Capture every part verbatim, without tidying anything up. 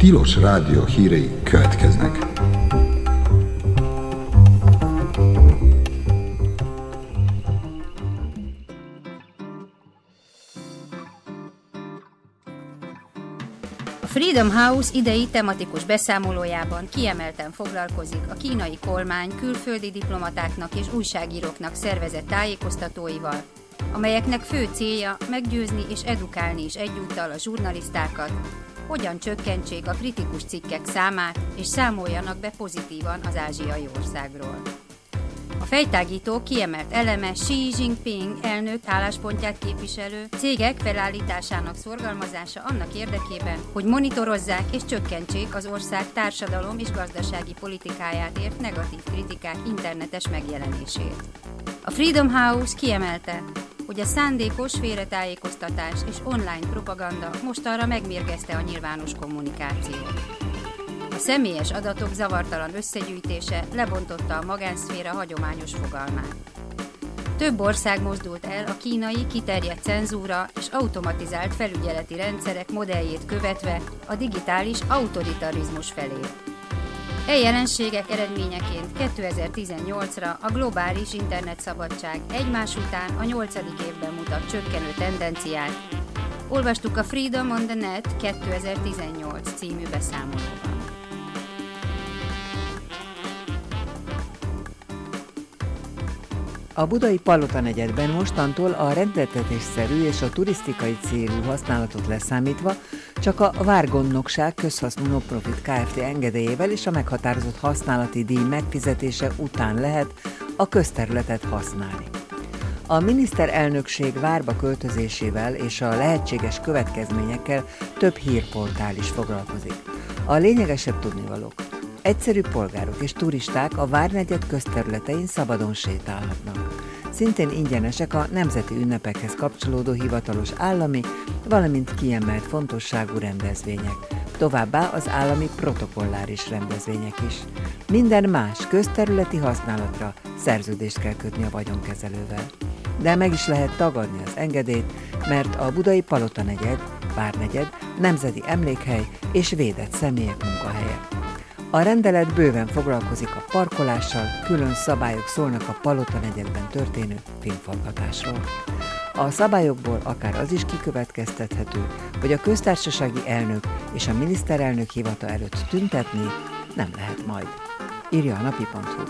Tilos Rádió hírei következnek. A Freedom House idei tematikus beszámolójában kiemelten foglalkozik a kínai kormány külföldi diplomatáknak és újságíróknak szervezett tájékoztatóival, amelyeknek fő célja meggyőzni és edukálni is egyúttal a zsurnalisztákat, hogyan csökkentsék a kritikus cikkek számát és számoljanak be pozitívan az ázsiai országról. A fejtágító kiemelt eleme Xi Jinping elnök álláspontját képviselő cégek felállításának szorgalmazása annak érdekében, hogy monitorozzák és csökkentsék az ország társadalom és gazdasági politikáját ért negatív kritikák internetes megjelenését. A Freedom House kiemelte, hogy a szándékos félretájékoztatás és online propaganda mostanra megmérgezte a nyilvános kommunikációt. A személyes adatok zavartalan összegyűjtése lebontotta a magánszféra hagyományos fogalmát. Több ország mozdult el a kínai kiterjedt cenzúra és automatizált felügyeleti rendszerek modelljét követve a digitális autoritarizmus felé. E jelenségek eredményeként kétezer-tizennyolcra a globális internetszabadság egymás után a nyolcadik évben mutat csökkenő tendenciát. Olvastuk a Freedom on the Net kétezer-tizennyolc című beszámolóban. A budai Palota negyedben mostantól a rendeltetésszerű és a turisztikai célú használatot leszámítva csak a Várgondnokság közhasznú non-profit Kft. Engedélyével és a meghatározott használati díj megfizetése után lehet a közterületet használni. A miniszterelnökség Várba költözésével és a lehetséges következményekkel több hírportál is foglalkozik. A lényegesebb tudnivalók: egyszerű polgárok és turisták a Várnegyed közterületein szabadon sétálhatnak. Szintén ingyenesek a nemzeti ünnepekhez kapcsolódó hivatalos állami, valamint kiemelt fontosságú rendezvények, továbbá az állami protokolláris rendezvények is. Minden más közterületi használatra szerződést kell kötni a vagyonkezelővel. De meg is lehet tagadni az engedélyt, mert a budai Palota negyed, Várnegyed nemzeti emlékhely és védett személyek munkahelye. A rendelet bőven foglalkozik a parkolással, külön szabályok szólnak a Palota negyedben történő filmforgatásról. A szabályokból akár az is kikövetkeztethető, hogy a köztársasági elnök és a miniszterelnök hivata előtt tüntetni nem lehet majd, írja a napi pont hu.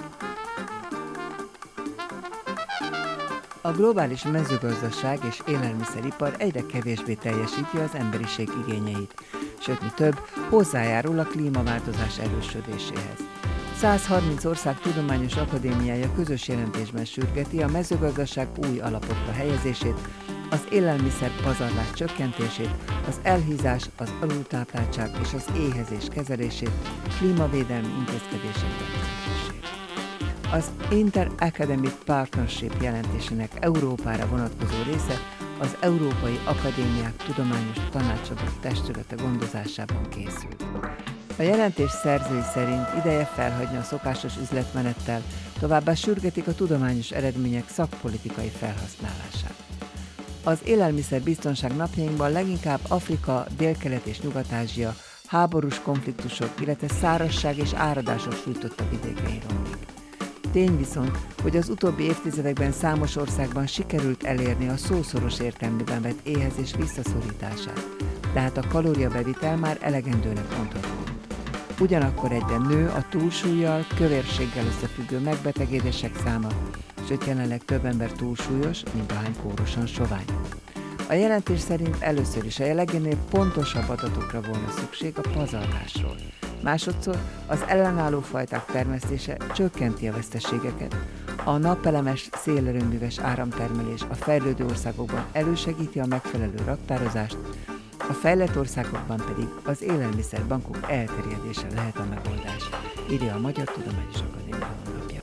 A globális mezőgazdaság és élelmiszeripar egyre kevésbé teljesíti az emberiség igényeit, sőt, mi több, hozzájárul a klímaváltozás erősödéséhez. száz harminc ország tudományos akadémiája közös jelentésben sürgeti a mezőgazdaság új alapokra helyezését, az élelmiszer pazarlás csökkentését, az elhízás, az alultápláltság és az éhezés kezelését, klímavédelmi intézkedések bevezetését. Az Inter-Academic Partnership jelentésének Európára vonatkozó része az Európai Akadémiák Tudományos Tanácsadó Testülete gondozásában készült. A jelentés szerzői szerint ideje felhagyni a szokásos üzletmenettel, továbbá sürgetik a tudományos eredmények szakpolitikai felhasználását. Az élelmiszerbiztonság napjainkban leginkább Afrika, Délkelet és Nyugat-Ázsia háborús konfliktusok, illetve szárazság és áradások sújtotta vidékein romlik. Tény viszont, hogy az utóbbi évtizedekben számos országban sikerült elérni a szószoros értelmében vett éhezés visszaszorítását, tehát a kalóriabevitel már elegendőnek mondható. Ugyanakkor egyre nő a túlsúllyal, kövérséggel összefüggő megbetegedések száma, sőt jelenleg több ember túlsúlyos, mint ahány kórosan sovány. A jelentés szerint először is a jelenlegénél pontosabb adatokra volna szükség a pazarlásról. Másodszor az ellenálló fajták termesztése csökkenti a veszteségeket. A napelemes szélerőműves áramtermelés a fejlődő országokban elősegíti a megfelelő raktározást, a fejlett országokban pedig az élelmiszerbankok elterjedése lehet a megoldás, írja a Magyar Tudományos Akadémia honlapja.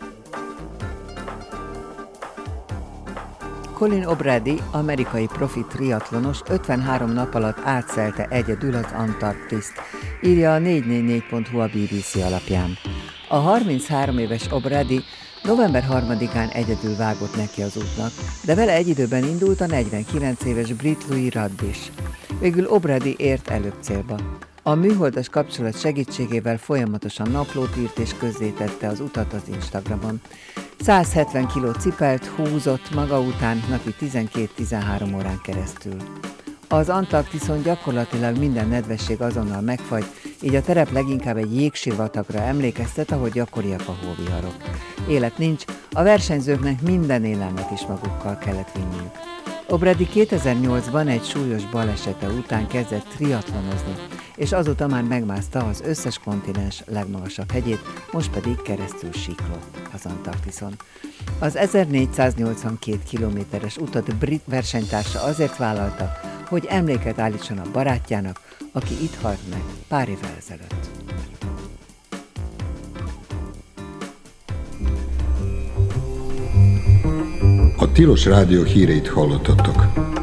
Colin O'Brady, amerikai profi triatlonos ötvenhárom nap alatt átszelte egyedül az Antarktiszt, írja a négy négy négy pont hu a bé bé cé alapján. A harminchárom éves O'Brady november harmadikán egyedül vágott neki az útnak, de vele egy időben indult a negyvenkilenc éves brit Louis Rudd is. Végül O'Brady ért előbb célba. A műholdas kapcsolat segítségével folyamatosan naplót írt és közzétette az utat az Instagramon. száz hetven kiló cipelt, húzott maga után napi tizenkét-tizenhárom órán keresztül. Az Antarktiszon gyakorlatilag minden nedvesség azonnal megfagy, így a terep leginkább egy jégsivatagra emlékeztet, ahogy gyakoriak a hóviharok. Élet nincs, a versenyzőknek minden élelmet is magukkal kellett vinniük. O'Brady kétezer-nyolcban egy súlyos balesete után kezdett triatlonozni, és azóta már megmászta az összes kontinens legmagasabb hegyét, most pedig keresztül síklott az Antarktiszon. Az ezernégyszáznyolcvankét kilométeres utat brit versenytársa azért vállalta, hogy emléket állítson a barátjának, aki itt halt meg pár évvel ezelőtt. A Tilos Rádió híreit hallottatok.